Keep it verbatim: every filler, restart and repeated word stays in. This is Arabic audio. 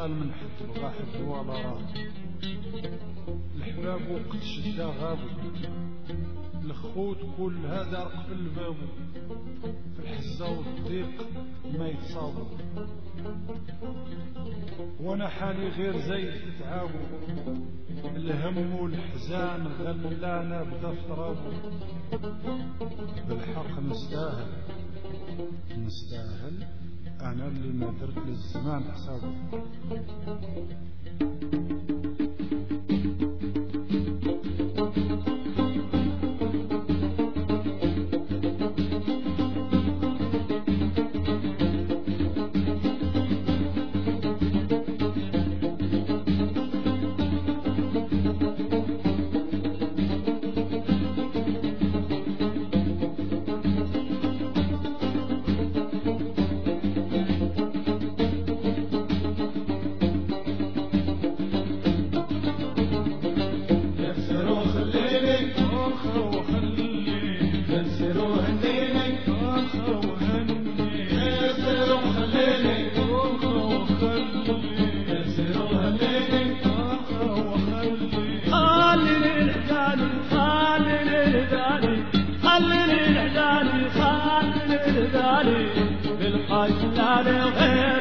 قال من حد بغا حد ولا راه الحباب وقت شدا غابو الخوت كلها دار قبل بابو في الحزة والضيق ما يتصابو وانا حالي غير زي تتعابو الهم والحزان غلانا بدا في ترابو بالحق نستاهل نستاهل انا اللي ما درت للزمان حسابه بالحج لا للغير